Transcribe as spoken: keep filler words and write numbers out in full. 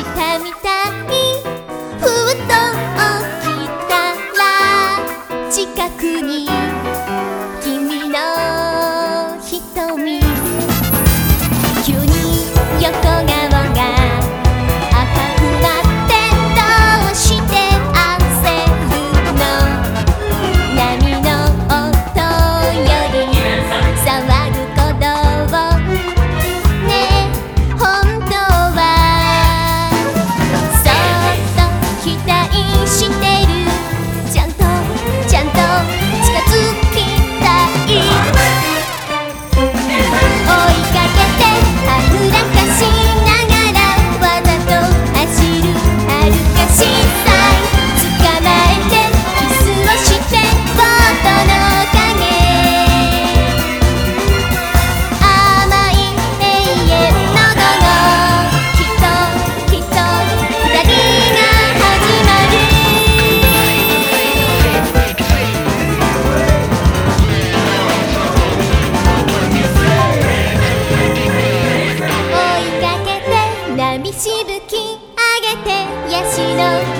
したみたい。ふと起きたら近くに君の瞳、急に横顔が赤くなってどうして焦るの。波の音より騒ぐ鼓動をねえ本当はそっと期待してる。ちゃんとちゃんと近づきたい。追いかけてはぐらかしながらわざと走る歩かしたい。捕まえてキスをしてボートの影、甘い永遠の午後、きっときっと二人が始まる。追いかけて波しぶき上げてヤシの